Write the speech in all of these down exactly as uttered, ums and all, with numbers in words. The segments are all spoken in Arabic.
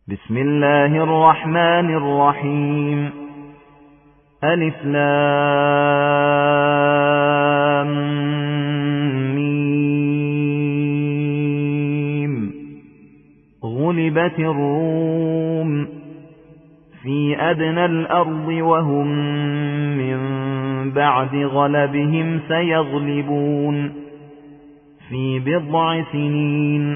بسم الله الرحمن الرحيم. ألف لام ميم. غلبت الروم في أدنى الأرض وهم من بعد غلبهم سيغلبون في بضع سنين.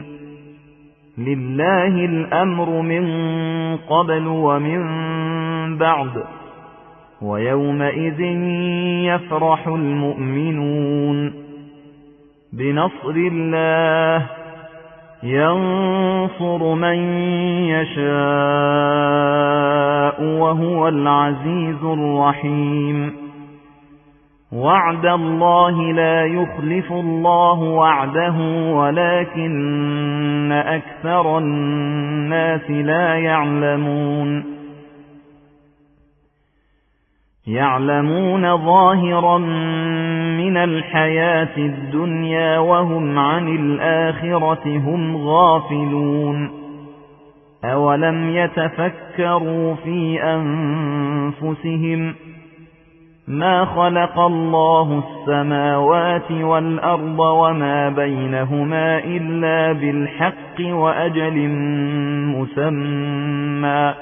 لله الأمر من قبل ومن بعد ويومئذ يفرح المؤمنون بنصر الله ينصر من يشاء وهو العزيز الرحيم. وعد الله لا يخلف الله وعده ولكن أكثر الناس لا يعلمون. يعلمون ظاهرا من الحياة الدنيا وهم عن الآخرة هم غافلون. أولم يتفكروا في أنفسهم ما خلق الله السماوات والأرض وما بينهما إلا بالحق وأجل مسمى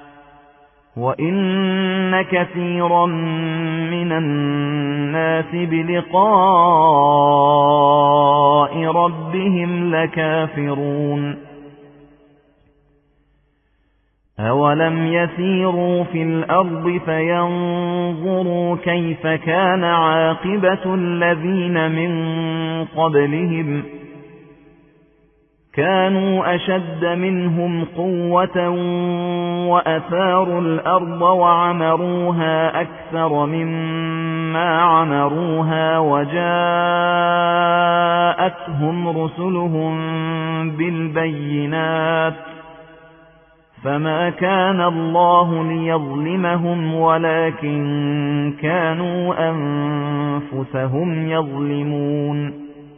وإن كثيرا من الناس بلقاء ربهم لكافرون. أولم يسيروا في الأرض فينظروا كيف كان عاقبة الذين من قبلهم كانوا أشد منهم قوة وأثاروا الأرض وعمروها أكثر مما عمروها وجاءتهم رسلهم بالبينات فما كان الله ليظلمهم ولكن كانوا أنفسهم يظلمون.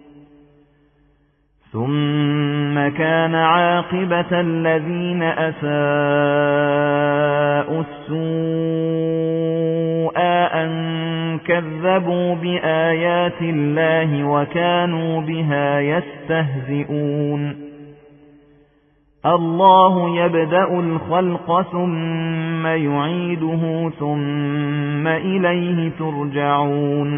ثم كان عاقبة الذين أساءوا السوء أن كذبوا بآيات الله وكانوا بها يستهزئون. الله يبدأ الخلق ثم يعيده ثم إليه ترجعون.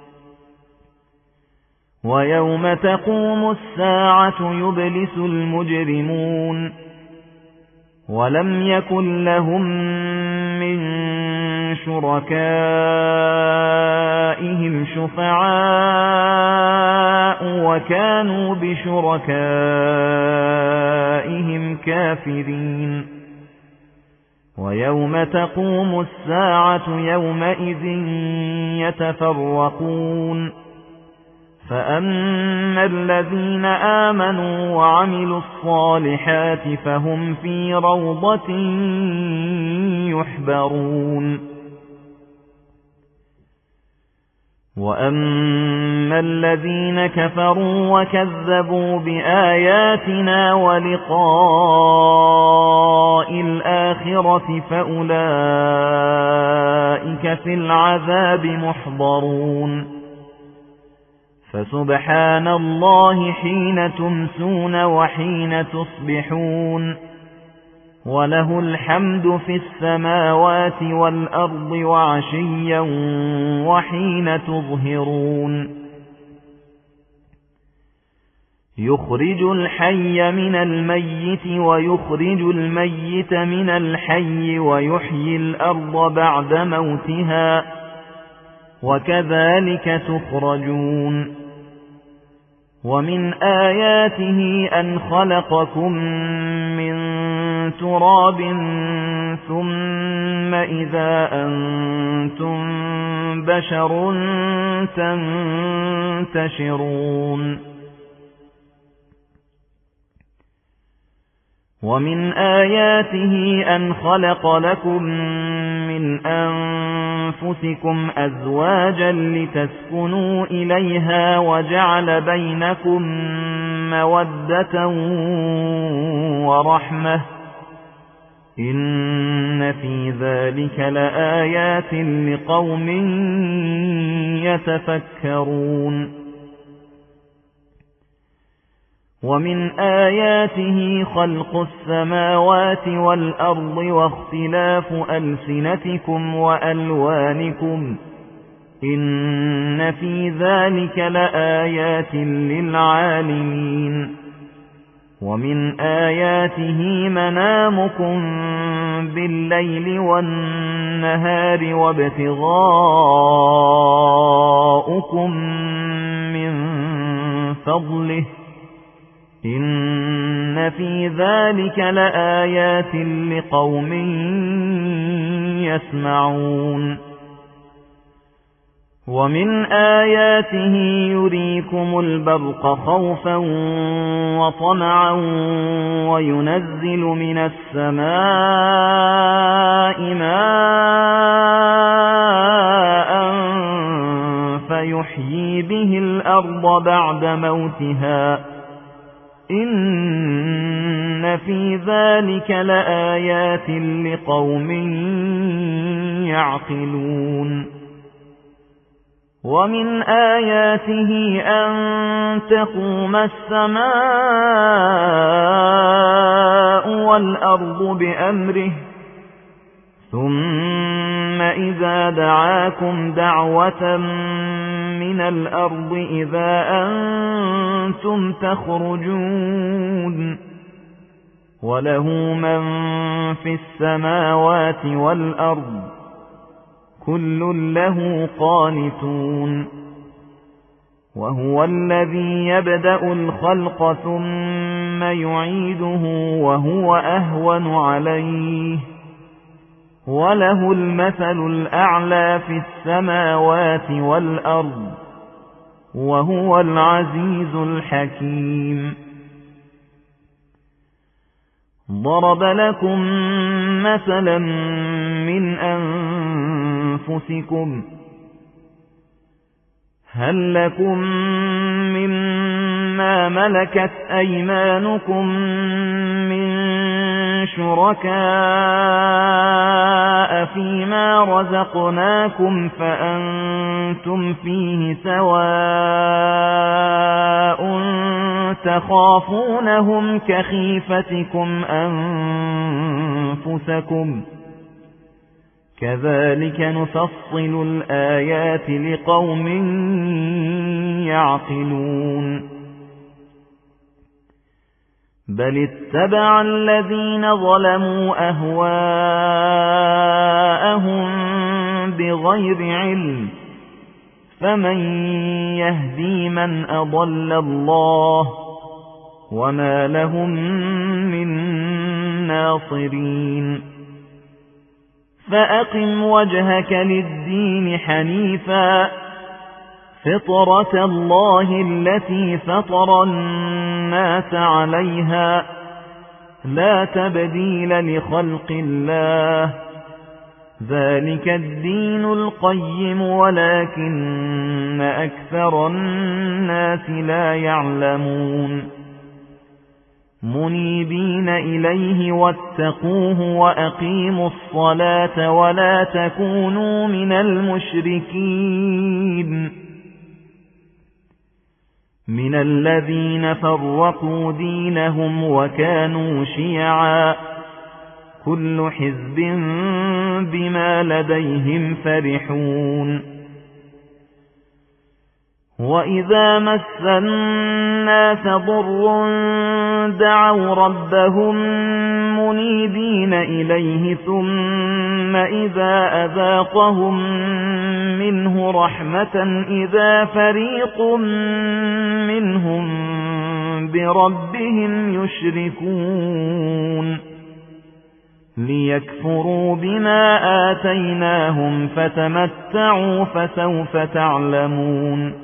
ويوم تقوم الساعة يبلس المجرمون ولم يكن لهم من شركائهم شفعاء وكانوا بشركائهم كافرين. ويوم تقوم الساعة يومئذ يتفرقون فأما الذين آمنوا وعملوا الصالحات فهم في روضة يحبرون. وأما الذين كفروا وكذبوا بآياتنا ولقاء الآخرة فأولئك في العذاب محضرون. فسبحان الله حين تمسون وحين تصبحون وله الحمد في السماوات والأرض وعشيا وحين تظهرون. يخرج الحي من الميت ويخرج الميت من الحي ويحيي الأرض بعد موتها وكذلك تخرجون. ومن آياته أن خلقكم من تراب ثم إذا أنتم بشر تنتشرون. ومن آياته أن خلق لكم من أنفسكم أزواجا لتسكنوا إليها وجعل بينكم مودة ورحمة إن في ذلك لآيات لقوم يتفكرون ومن آياته خلق السماوات والأرض واختلاف ألسنتكم وألوانكم إن في ذلك لآيات للعالمين ومن آياته منامكم بالليل والنهار وابتغاؤكم من فضله إن في ذلك لآيات لقوم يسمعون ومن آياته يريكم البرق خوفا وطمعا وينزل من السماء ماء فيحيي به الأرض بعد موتها إن في ذلك لآيات لقوم يعقلون ومن آياته أن تقوم السماء والأرض بأمره ثم إذا دعاكم دعوة من الأرض إذا أنتم تخرجون وله من في السماوات والأرض كل له قانتون وهو الذي يبدأ الخلق ثم يعيده وهو أهون عليه وله المثل الأعلى في السماوات والأرض وهو العزيز الحكيم ضرب لكم مثلا من أنفسكم هل لكم مما ملكت أيمانكم من شركاء فيما رزقناكم فأنتم فيه سواء تخافونهم كخيفتكم أنفسكم كذلك نفصل الآيات لقوم يعقلون بل اتبع الذين ظلموا أهواءهم بغير علم فمن يهدي من أضل الله وما لهم من ناصرين فأقم وجهك للدين حنيفا فطرة الله التي فطر الناس عليها لا تبديل لخلق الله ذلك الدين القيم ولكن أكثر الناس لا يعلمون منيبين إليه واتقوه وأقيموا الصلاة ولا تكونوا من المشركين من الذين فرقوا دينهم وكانوا شيعا كل حزب بما لديهم فرحون وإذا مس الناس ضر دعوا ربهم منيبين إليه ثم إذا أذاقهم منه رحمة إذا فريق منهم بربهم يشركون ليكفروا بما آتيناهم فتمتعوا فسوف تعلمون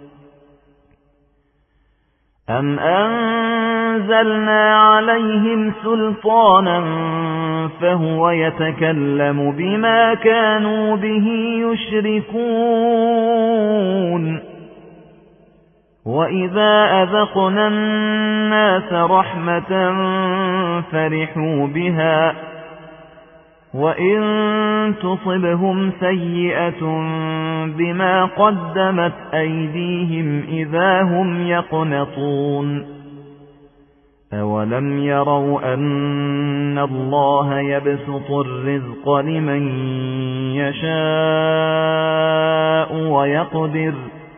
أم أنزلنا عليهم سلطانا فهو يتكلم بما كانوا به يشركون وإذا أذقنا الناس رحمة فرحوا بها وإن تصبهم سيئة بما قدمت أيديهم إذا هم يقنطون أولم يروا أن الله يبسط الرزق لمن يشاء ويقدر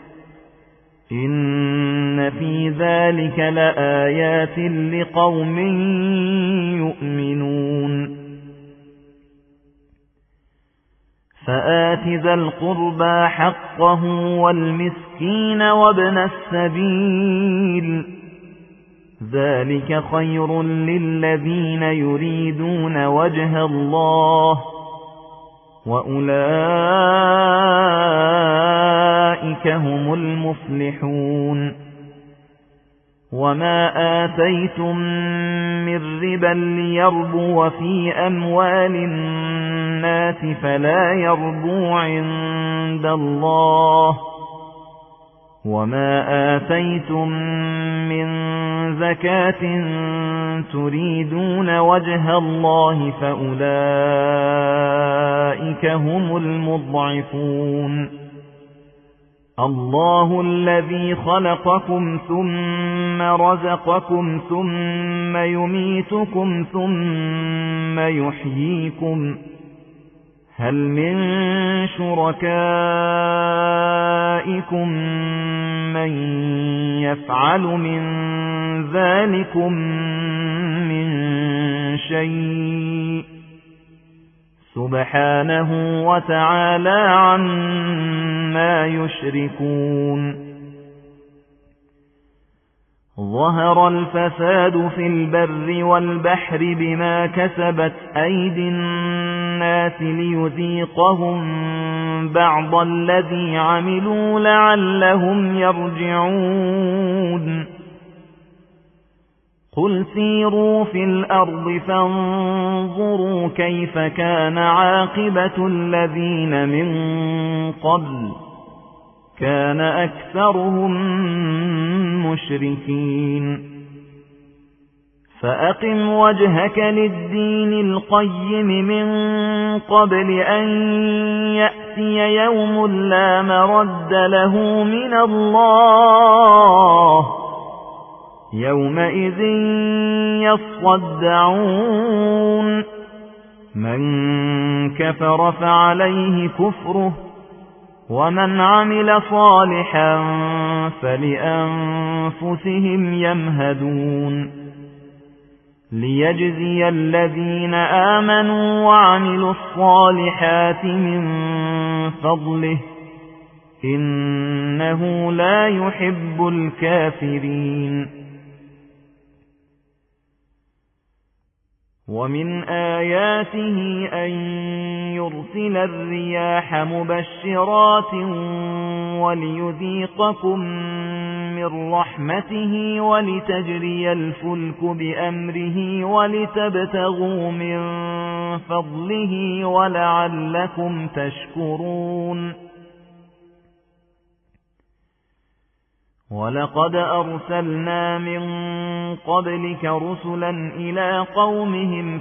إن في ذلك لآيات لقوم يؤمنون فآت ذا القربى حقه والمسكين وابن السبيل ذلك خير للذين يريدون وجه الله وأولئك هم المفلحون وما آتيتم من ربا ليربو في أموال الناس فلا يربو عند الله وما آتيتم من زكاة تريدون وجه الله فأولئك هم المضعفون الله الذي خلقكم ثم رزقكم ثم يميتكم ثم يحييكم هل من شركائكم من يفعل من ذلكم من شيء سبحانه وتعالى عما يشركون ظهر الفساد في البر والبحر بما كسبت أيدي الناس ليذيقهم بعض الذي عملوا لعلهم يرجعون قل سيروا في الأرض فانظروا كيف كان عاقبة الذين من قبل كان أكثرهم مشركين فأقم وجهك للدين القيم من قبل أن يأتي يوم لا مرد له من الله يومئذ يصدعون من كفر فعليه كفره ومن عمل صالحا فلأنفسهم يمهدون ليجزي الذين آمنوا وعملوا الصالحات من فضله إنه لا يحب الكافرين ومن آياته أن يرسل الرياح مبشرات وليذيقكم من رحمته ولتجري الفلك بأمره ولتبتغوا من فضله ولعلكم تشكرون ولقد أرسلنا من قبلك رسلا إلى قومهم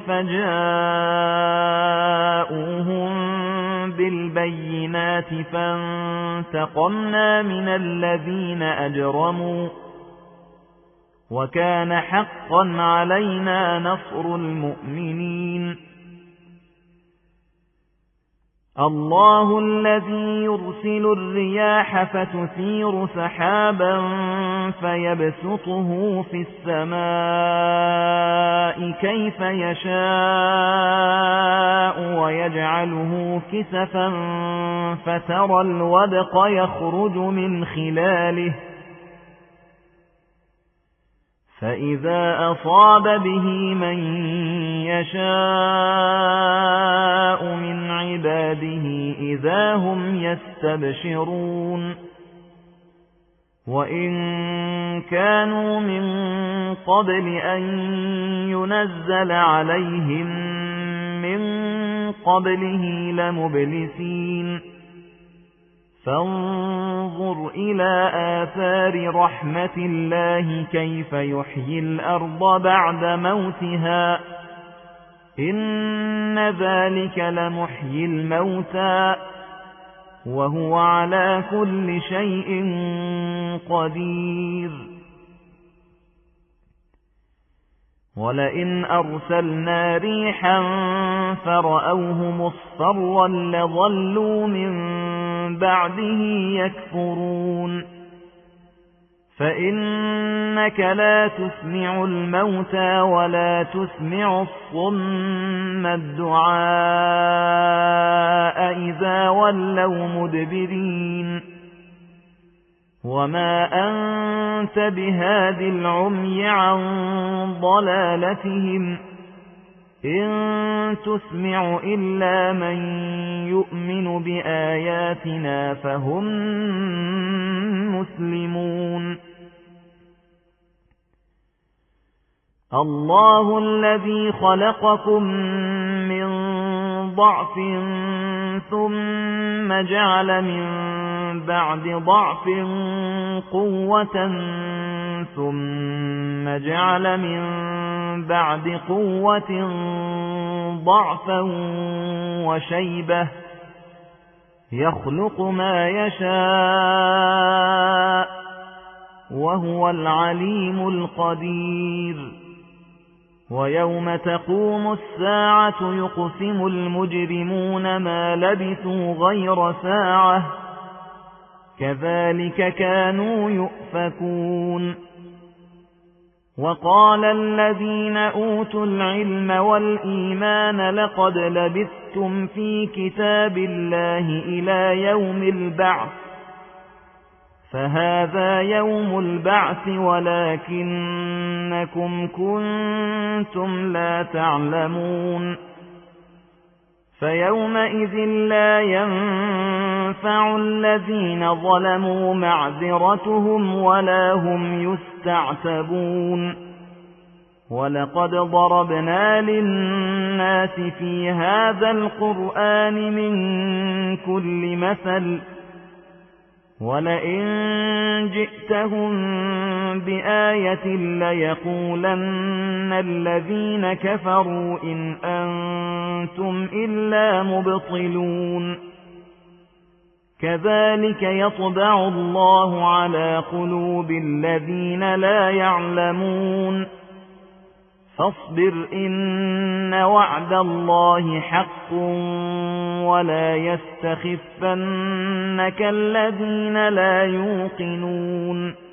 فجاءوهم بالبينات فانتقمنا من الذين أجرموا وكان حقا علينا نصر المؤمنين الله الذي يرسل الرياح فتثير سحابا فيبسطه في السماء كيف يشاء ويجعله كسفا فترى الودق يخرج من خلاله فإذا أصاب به من يشاء من عباده إذا هم يستبشرون وإن كانوا من قبل أن ينزل عليهم من قبله لمبلسين فانظر إلى آثار رحمة الله كيف يحيي الأرض بعد موتها إن ذلك لمحيي الموتى وهو على كل شيء قدير ولئن أرسلنا ريحا فرأوه مصفرا لظلوا من بعده يكفرون فإنك لا تسمع الموتى ولا تسمع الصم الدعاء إذا ولوا مدبرين وما أنت بهاد العمي عن ضلالتهم إن تسمع إلا من يؤمن بآياتنا فهم مسلمون الله الذي خلقكم من ضعف ثم جعل من بعد ضعف قوة ثم جعل من بعد قوة ضعفا وشيبة يخلق ما يشاء وهو العليم القدير ويوم تقوم الساعة يقسم المجرمون ما لبثوا غير ساعة كذلك كانوا يؤفكون وقال الذين أوتوا العلم والإيمان لقد لبثتم في كتاب الله إلى يوم البعث فهذا يوم البعث ولكنكم كنتم لا تعلمون فيومئذ لا ينفع الذين ظلموا معذرتهم ولا هم يستعتبون ولقد ضربنا للناس في هذا القرآن من كل مثل ولئن جئتهم بآية ليقولن الذين كفروا إن أنتم إلا مبطلون كذلك يطبع الله على قلوب الذين لا يعلمون فاصبر إن وعد الله حق ولا يستخفنك الذين لا يوقنون